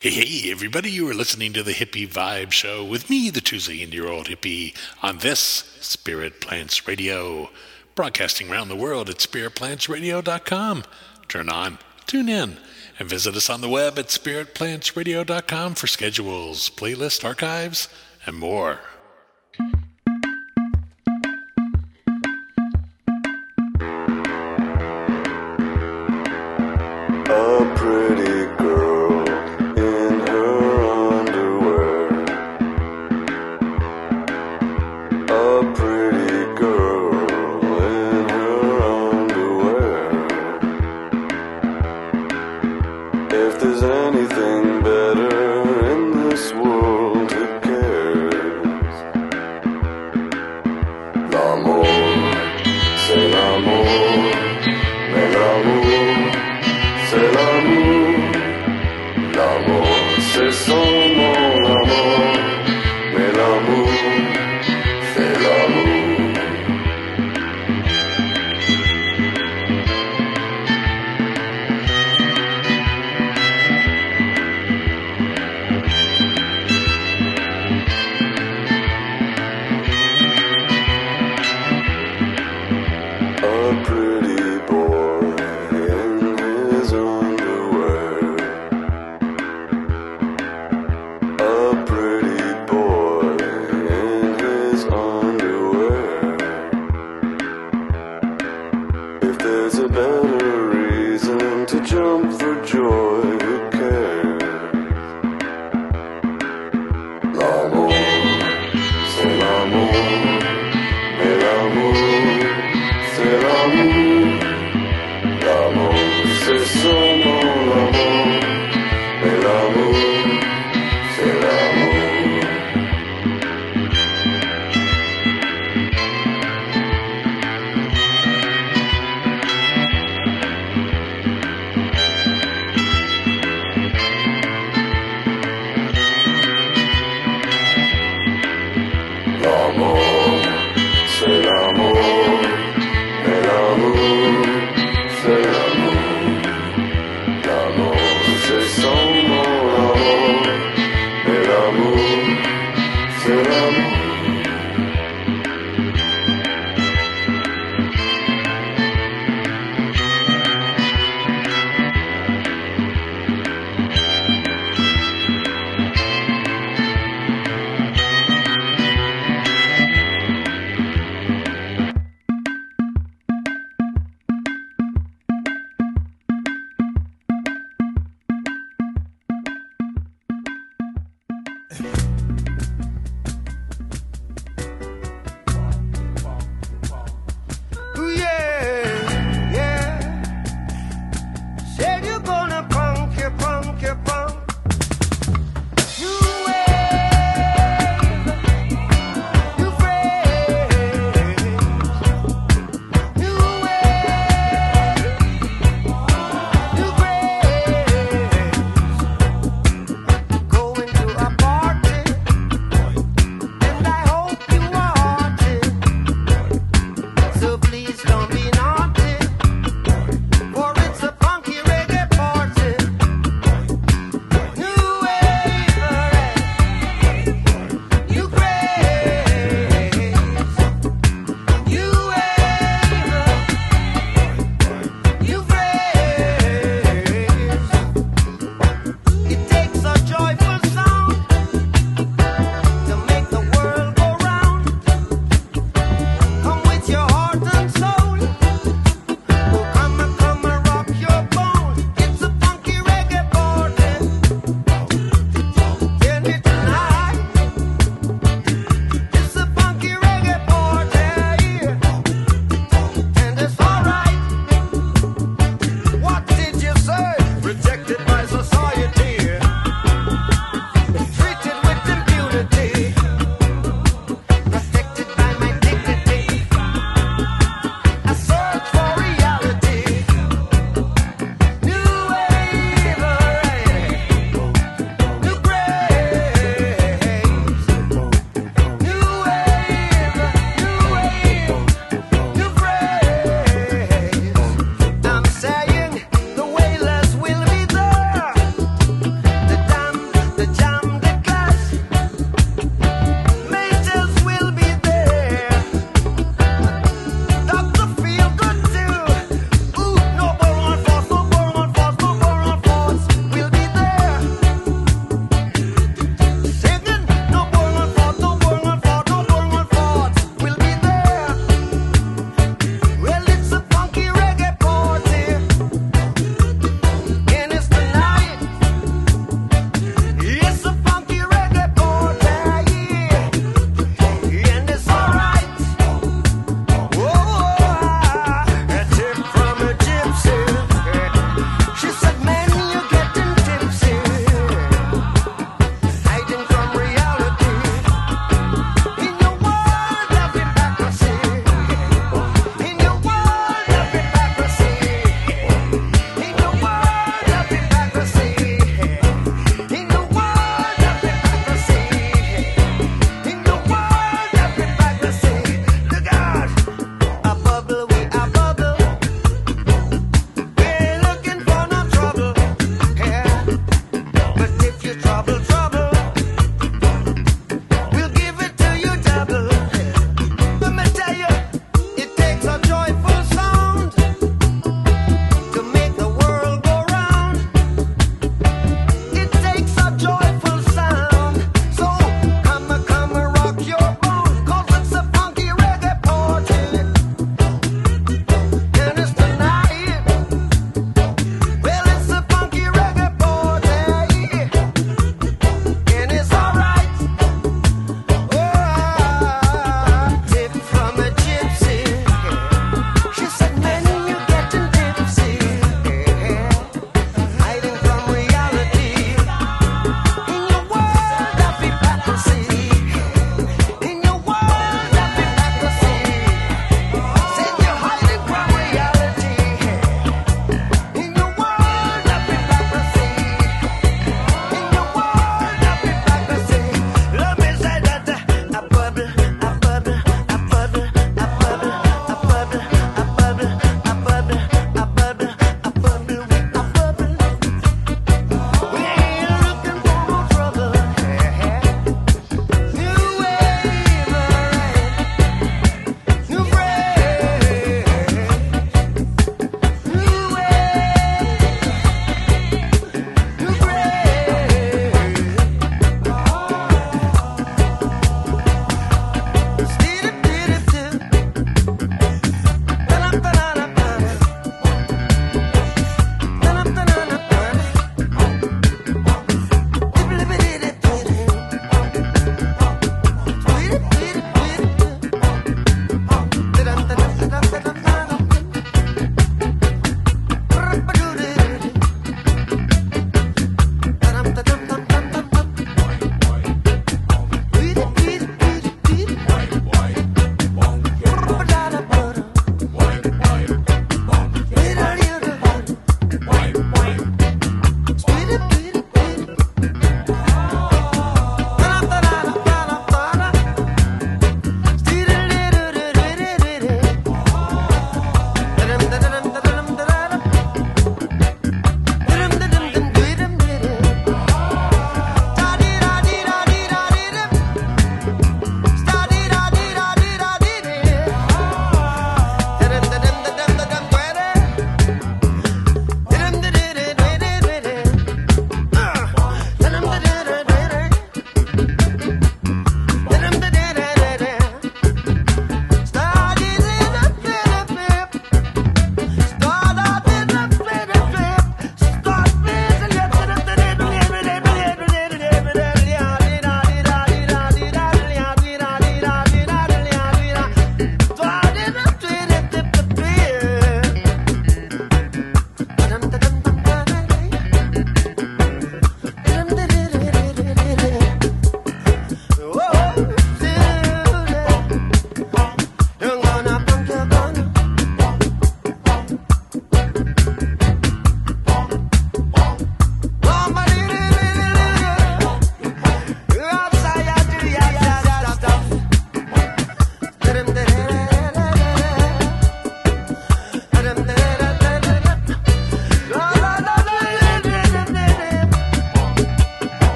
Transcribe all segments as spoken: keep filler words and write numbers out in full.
Hey, hey, everybody, you are listening to the Hippie Vibe Show with me, the two-year-old hippie, on this Spirit Plants Radio, broadcasting around the world at spirit plants radio dot com. Turn on, tune in, and visit us on the web at spirit plants radio dot com for schedules, playlist archives, and more. A pretty girl in her underwear. A pretty girl in her underwear. If there's anything better in this world, who cares? L'amour, c'est l'amour, mais l'amour, c'est l'amour, l'amour, c'est seulement l'amour, mais l'amour, c'est l'amour. A pretty boy in his underwear. A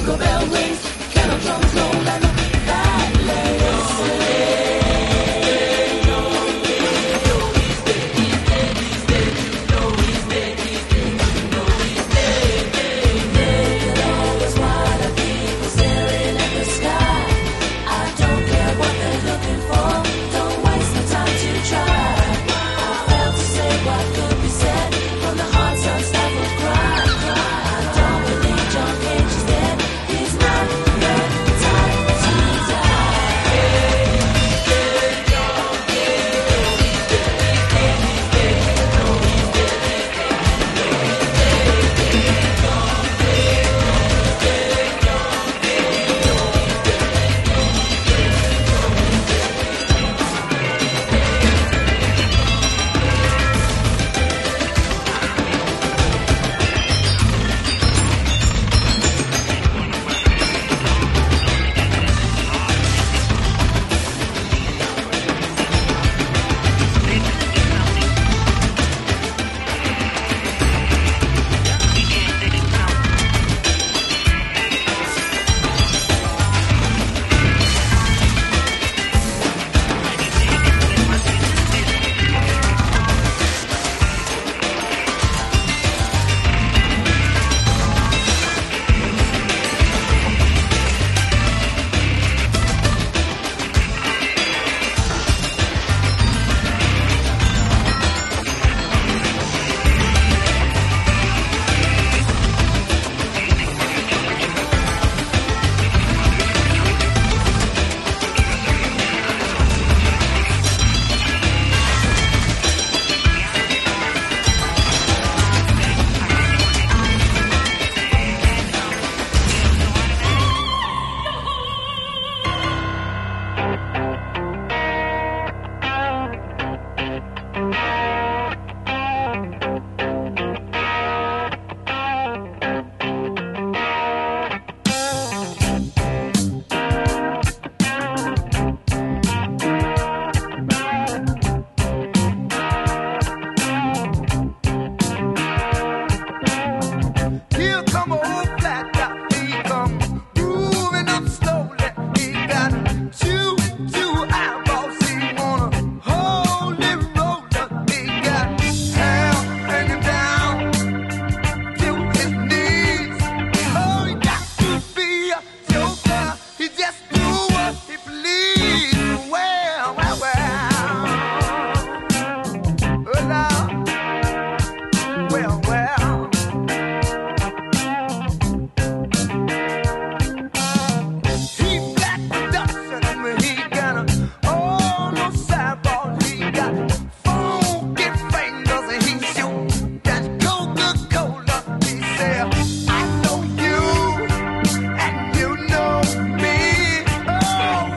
Oh,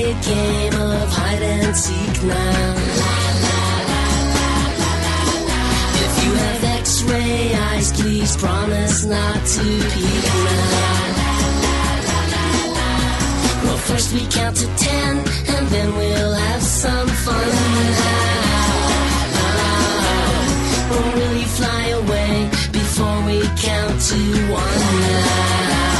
play a game of hide and seek now. If you have X-ray eyes, please promise not to peek now. Well, first we count to ten, and then we'll have some fun now. Or will you fly away before we count to one now?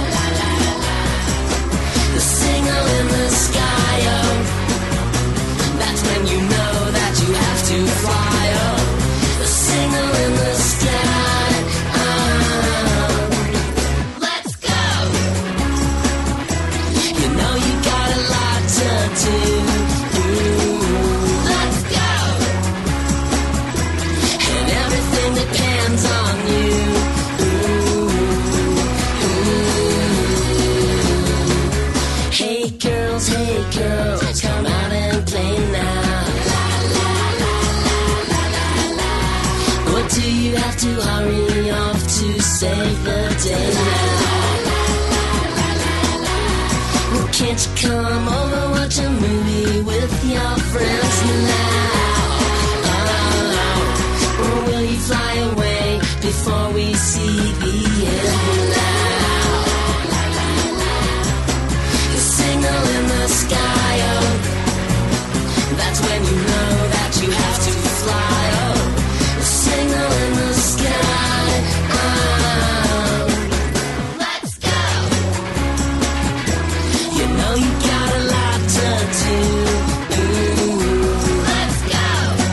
The signal in the sky, oh, that's when you know that you have to fly, oh. The signal in the sky, oh. Let's go! You know you got a lot to do. Ooh, let's go! And everything depends on you. Hey girls, hey girls, come out and play now. Or do you have to hurry off to save the day now? Well, can't you come over, watch a movie with your friends now? Oh, or will you fly away before we see the end now? The signal in the sky, oh, that's when you know that you have to fly, oh. The signal in the sky, oh. Let's go! You know you got a lot to do. Ooh, let's go!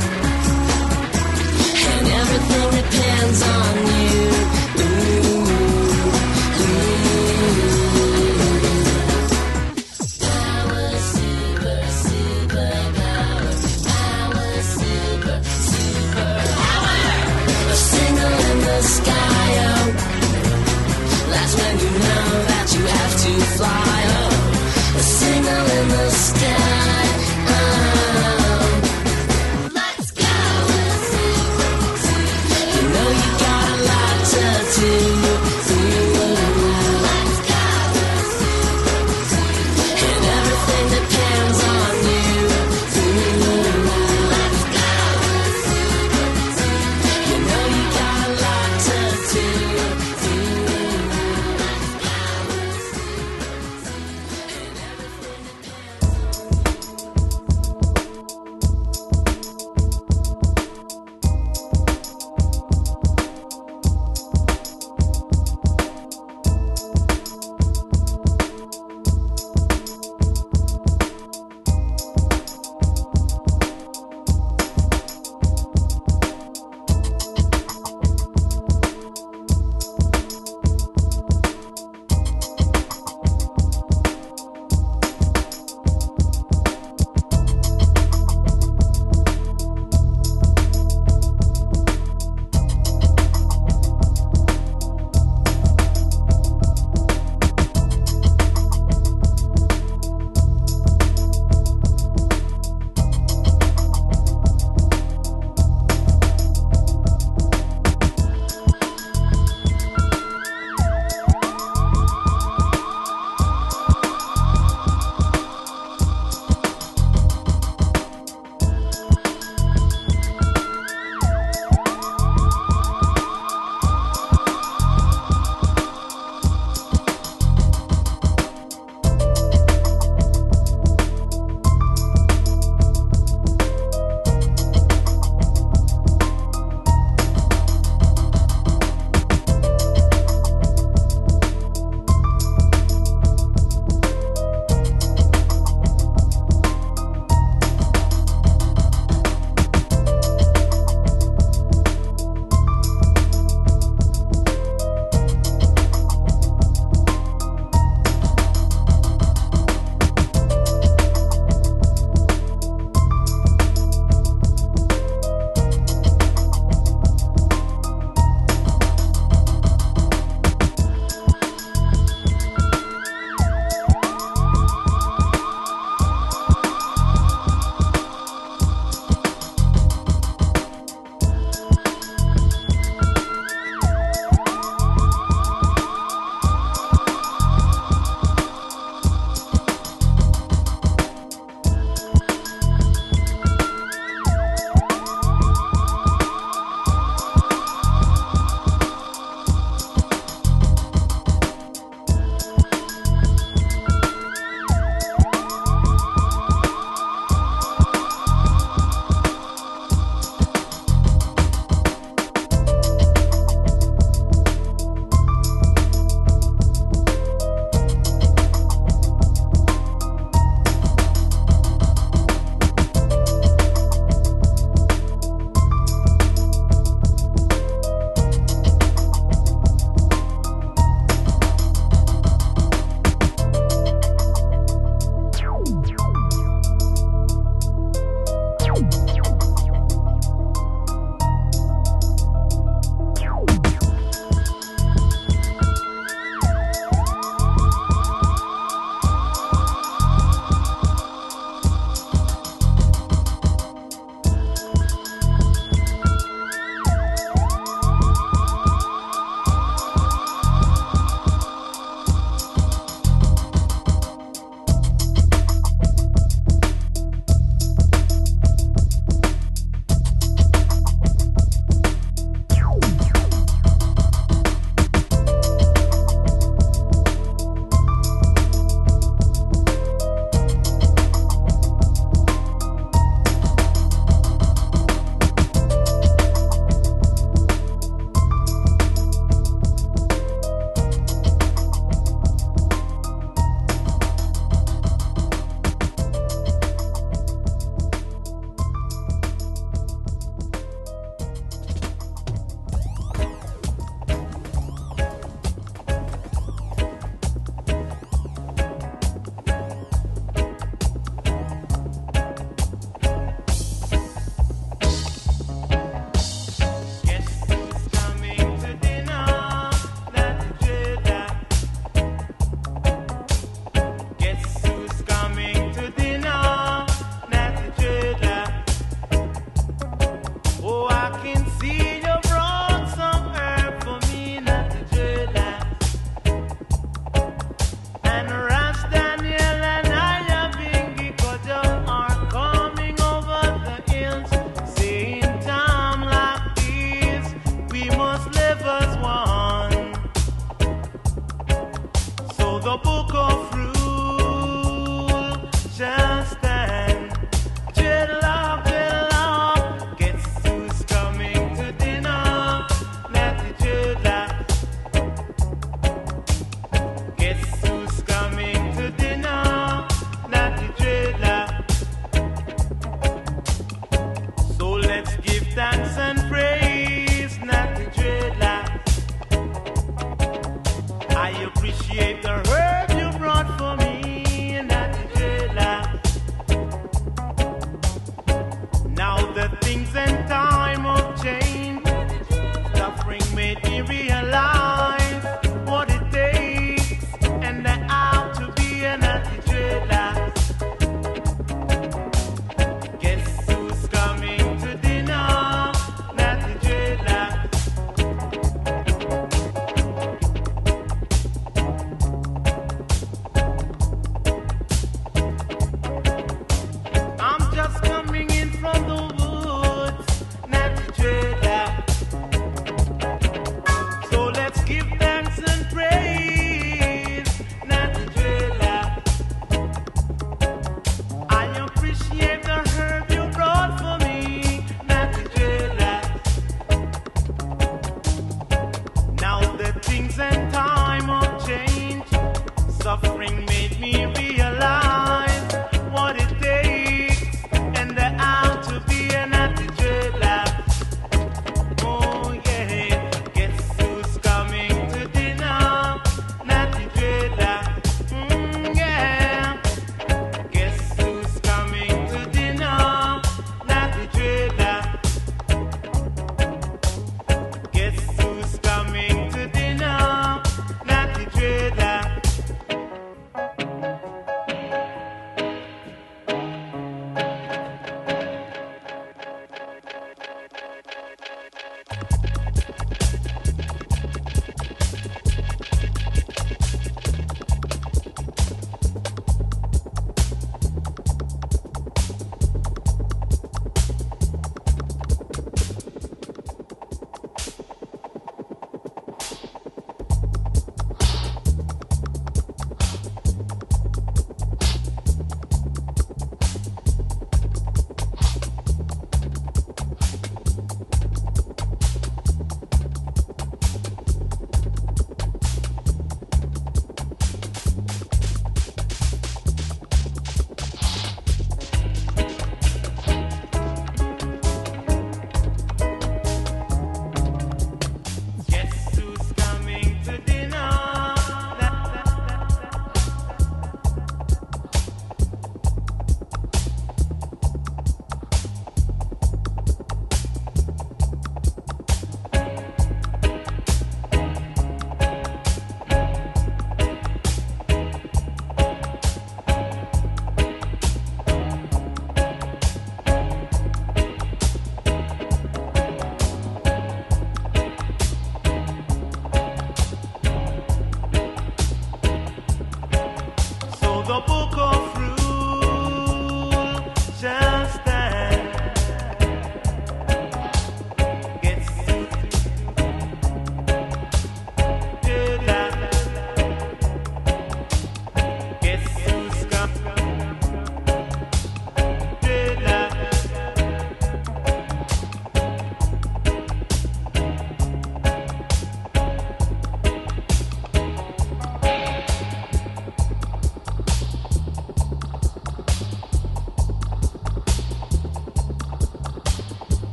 And everything depends on you. Ooh, Power, super, super power. Power, super, super power. A signal in the sky, oh. That's when you know that you have to fly, oh. A signal in the sky, oh. Let's go! You know you got a lot to do. Let's go! And everything depends on you. Let's go! You know you got a lot to do. Let's go! And everything depends.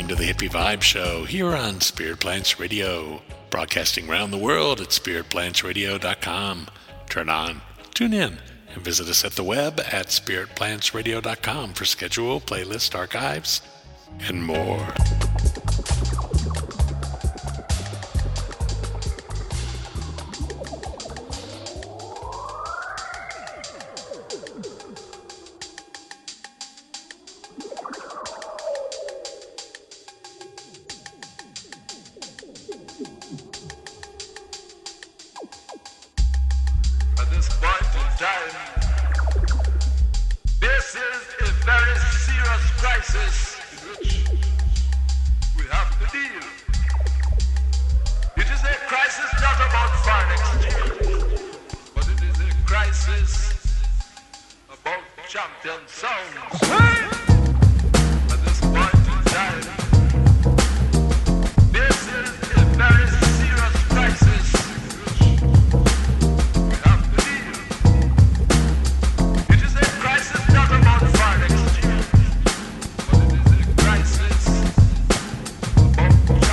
listening to the Hippie Vibe Show here on Spirit Plants Radio, broadcasting around the world at spirit plants radio dot com. Turn on, tune in, and visit us at the web at spirit plants radio dot com for schedule, playlist, archives, and more. At this point in time, this is a very serious crisis in which we have to deal. It is a crisis not about foreign exchange, but it is a crisis about champion sounds. At this point in time, this is a very serious crisis in which we have to deal. It is a crisis not about foreign exchange, but it is a crisis about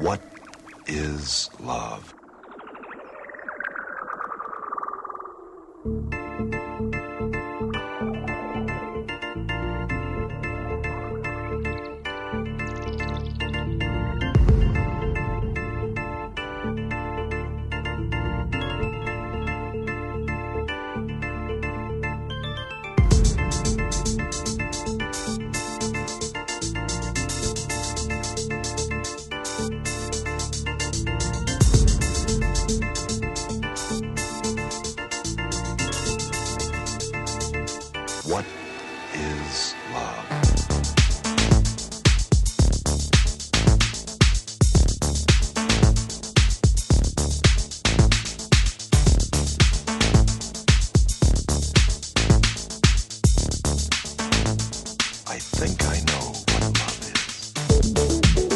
What is love? What is love? I think I know what love is.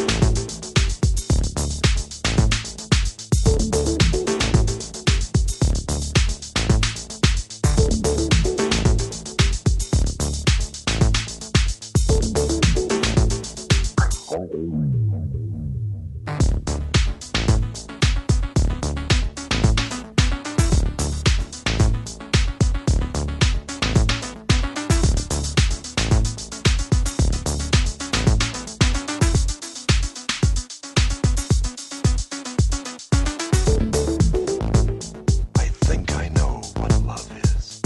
I think I know what love is.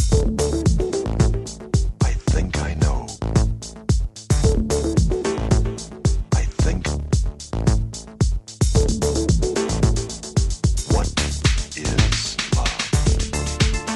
I think I know. I think. What is love?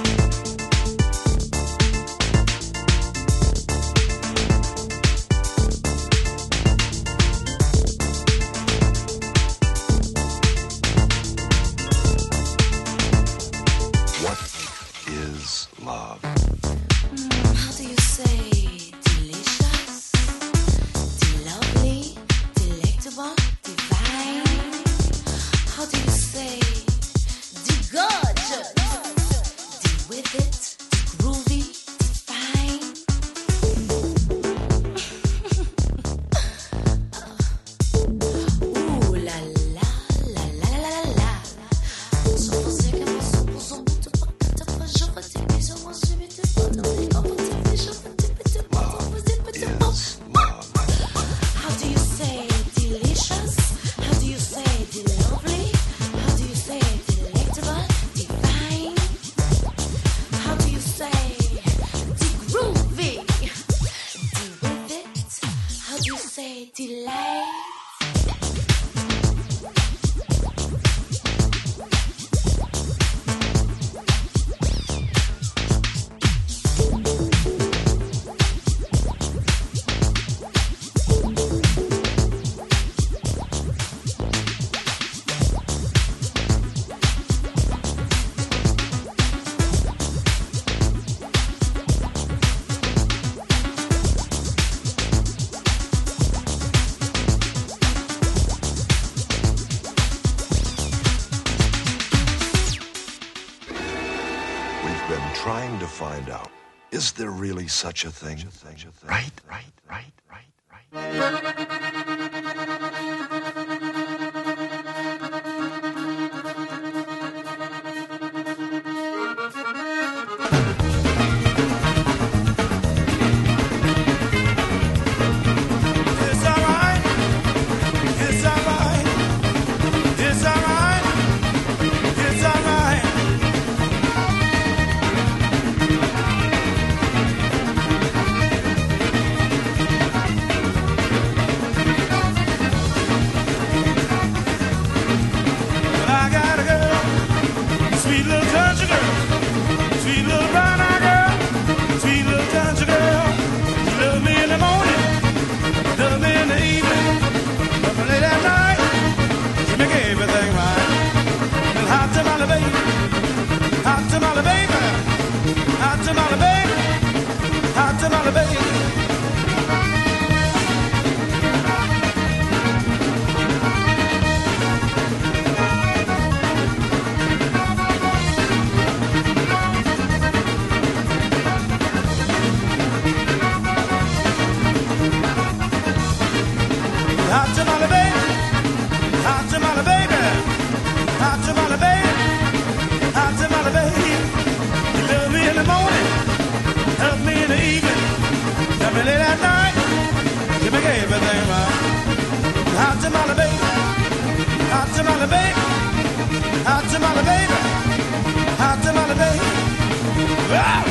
What is love? How do you say delicious, de-lovely, delectable, divine? How do you say de-gorgeous, de-with it, de-groovy, de-fine? Ooh la la, la la la la la. Só você que é uma suposição muito bacana pra jogar de bicho, mas de mim te bota, me opa, te bicho, te bicho, bota, mas de mim te bota. Is love? How do you say delicious? How do you say de-lovely? How do you say delectable, divine? How do you say de-groovy, de-with it? How do you say delight? We've been trying to find out, is there really such a thing? Right, right, right, right, right. It's alright. It's alright. It's alright. It's alright. I got a girl, sweet little country girl, sweet little brown-eyed girl, sweet little country girl. She loves me in the morning, loves me in the evening, loves me late at night. She make everything right. And hot tamale baby, hot tamale baby, hot tamale baby, hot tamale baby. Hot tamale baby, hot tamale tamale baby, hot tamale baby, hot tamale baby. Wow.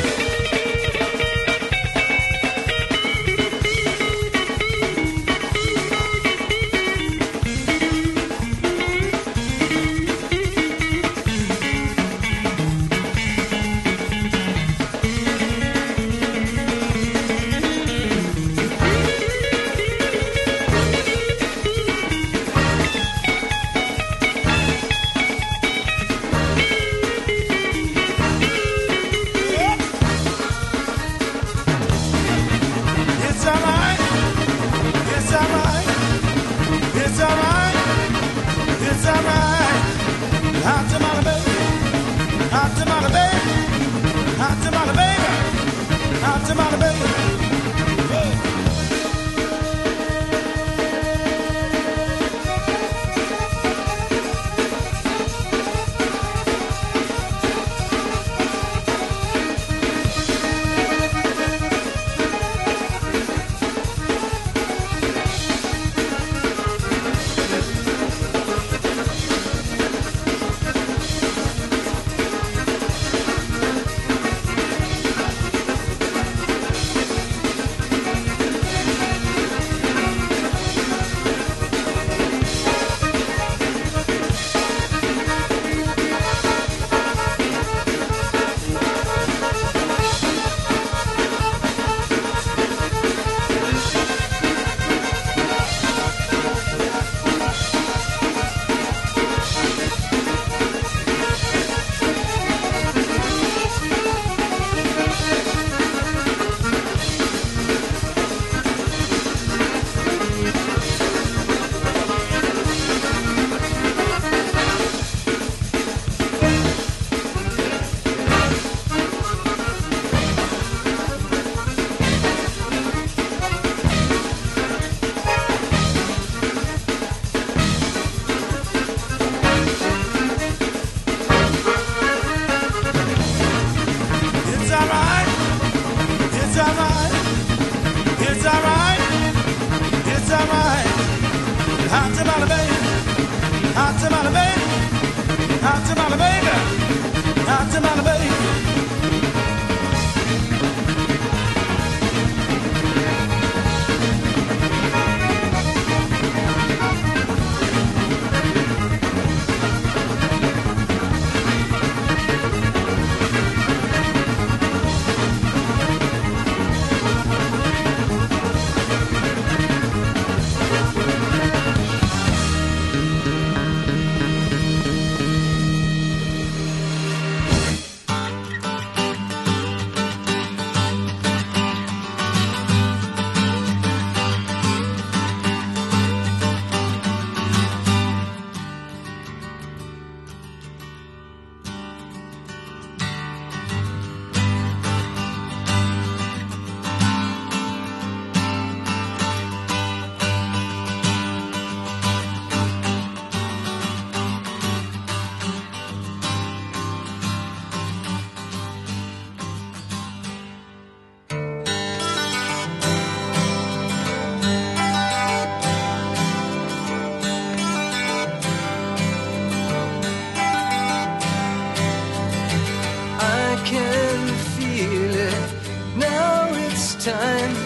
time.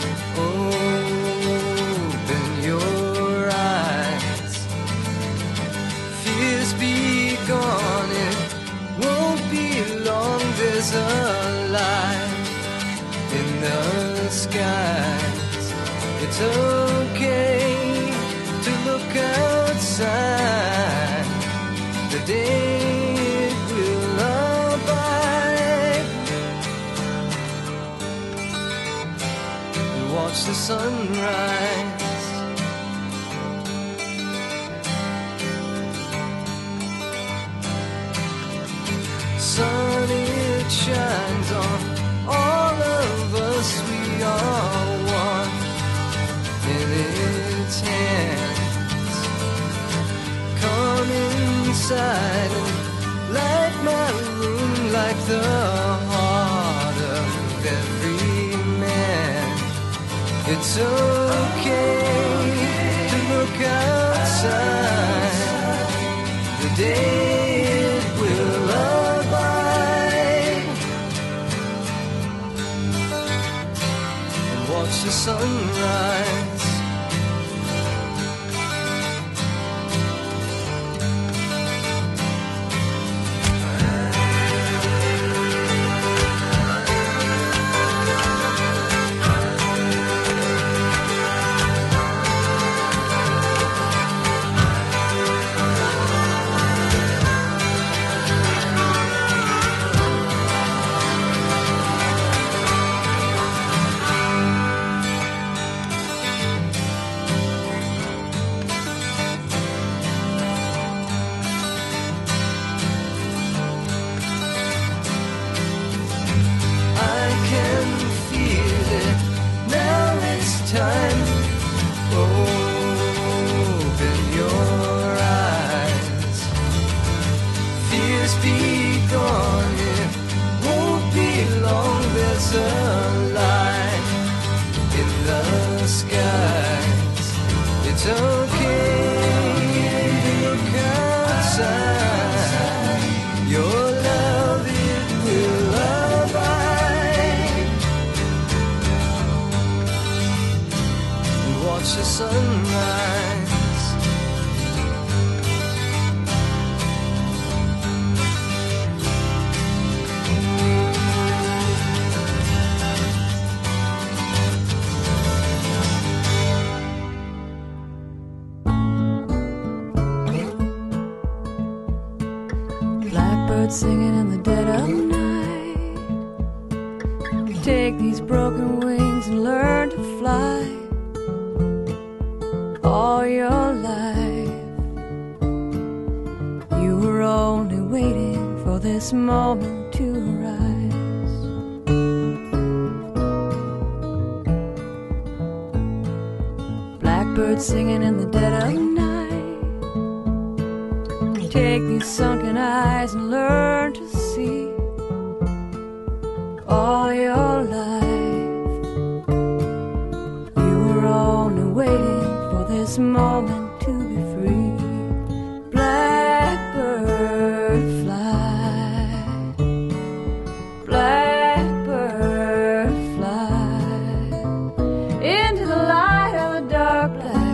Open your eyes. Fears be gone, it won't be long. There's a light in the skies. It's okay to look outside. The day will abide. We watch the sunrise. Sun, it shines on all of us. We are one in its hands. Come inside and light my room like the heart of every man. It's okay to look outside. the sunrise. Singing in the dead of night. Take these broken wings and learn to fly. All your life you were only waiting for this moment to arise. Blackbird singing in the dead of night. Take these sunken eyes and learn to see. All your life you were only waiting for this moment to be free. Blackbird fly, blackbird fly into the light of the dark black night.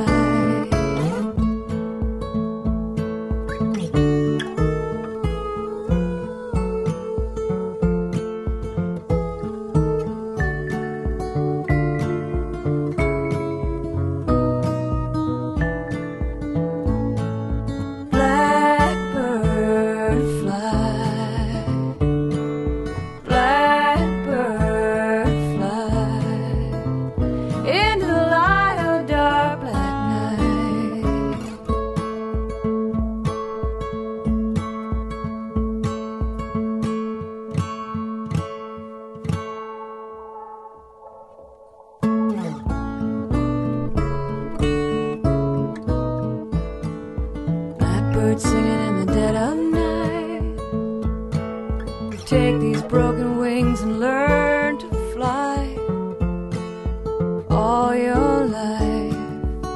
Singing in the dead of night. Take these broken wings and learn to fly. All your life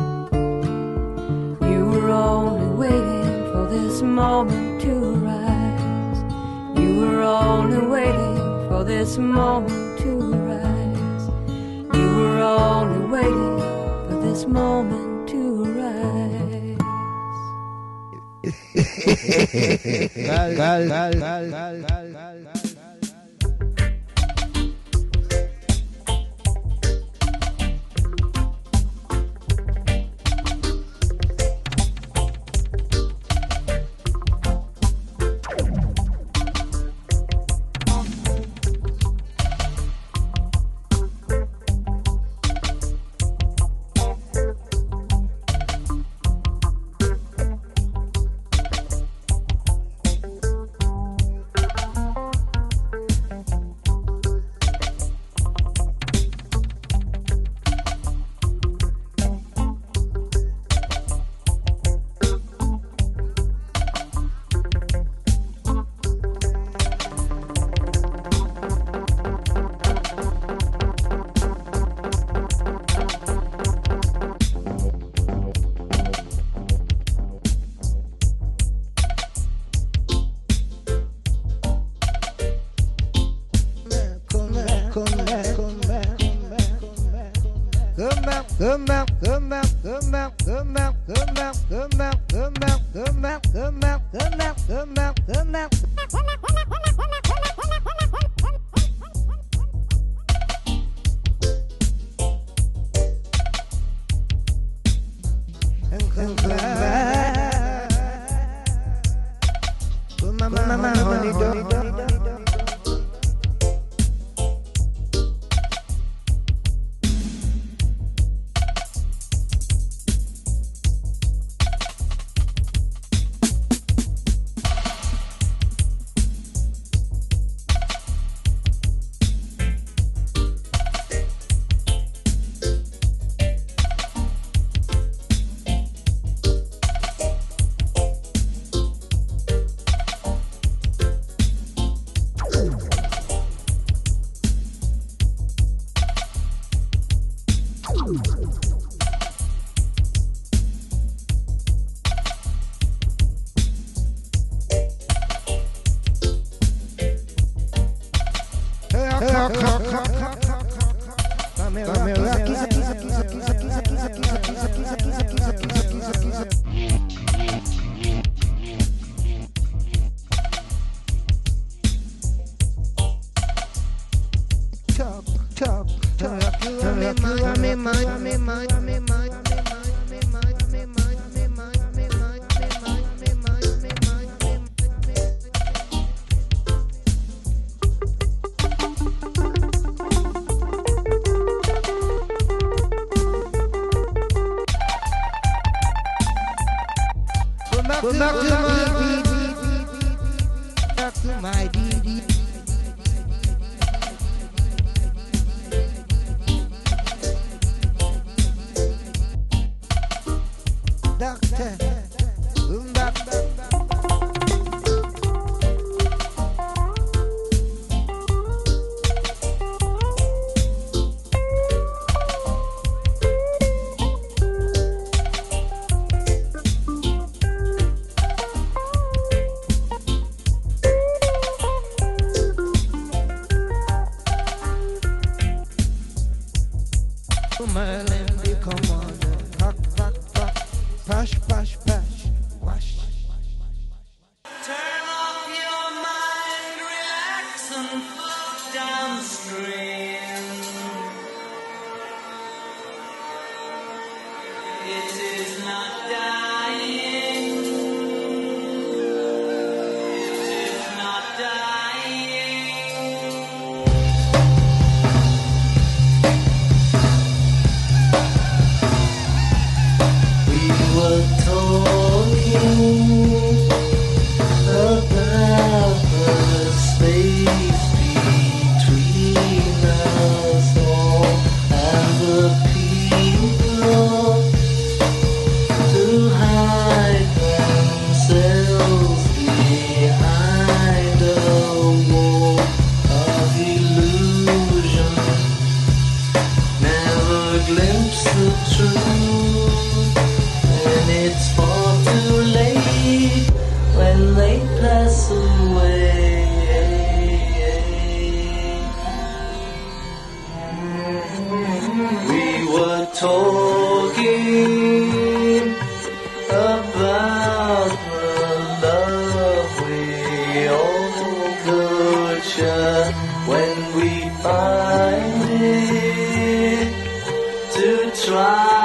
you were only waiting for this moment to arise. You were only waiting for this moment to arise. You were only waiting for this moment to arise. gal, gal, gal, gal, gal, gal, gal. When we find it to try